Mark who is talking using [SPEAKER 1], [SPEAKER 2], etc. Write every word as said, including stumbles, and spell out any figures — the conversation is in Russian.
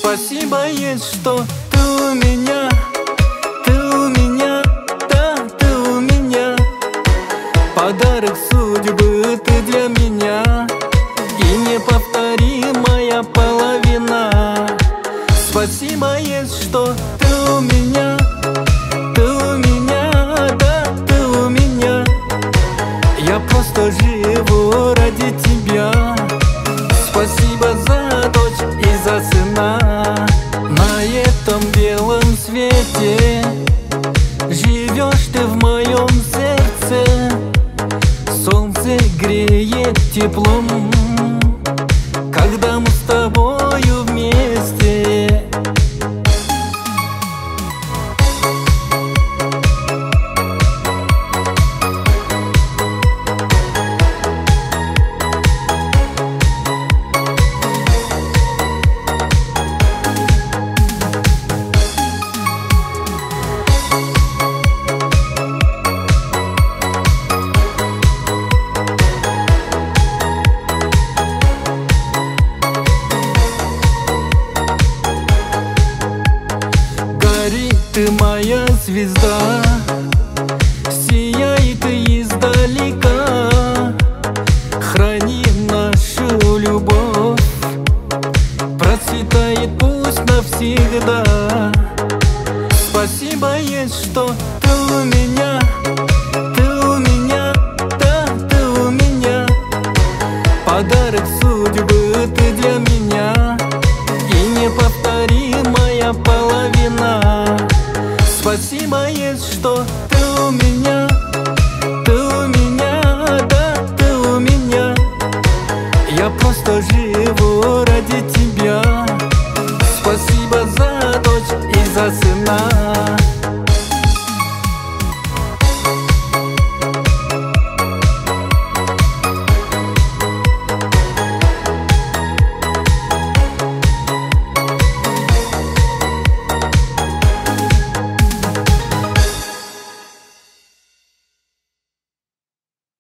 [SPEAKER 1] Спасибо есть, что ты у меня, ты у меня, да, ты у меня. Подарок судьбы ты для меня и неповторимая половина. Спасибо есть, что ты у меня, ты у меня, да, ты у меня. Я просто живу ради тебя. Спасибо за дочь и за сына. На этом белом свете живешь ты в моем сердце. Солнце греет теплом, когда мы с тобою вместе. Ты моя звезда, сияй ты издалека. Храни нашу любовь, процветает пусть навсегда. Спасибо есть, что ты у меня, ты у меня, да, ты у меня. Подарок судьбы ты для меня и неповторимая половина. Спасибо есть, что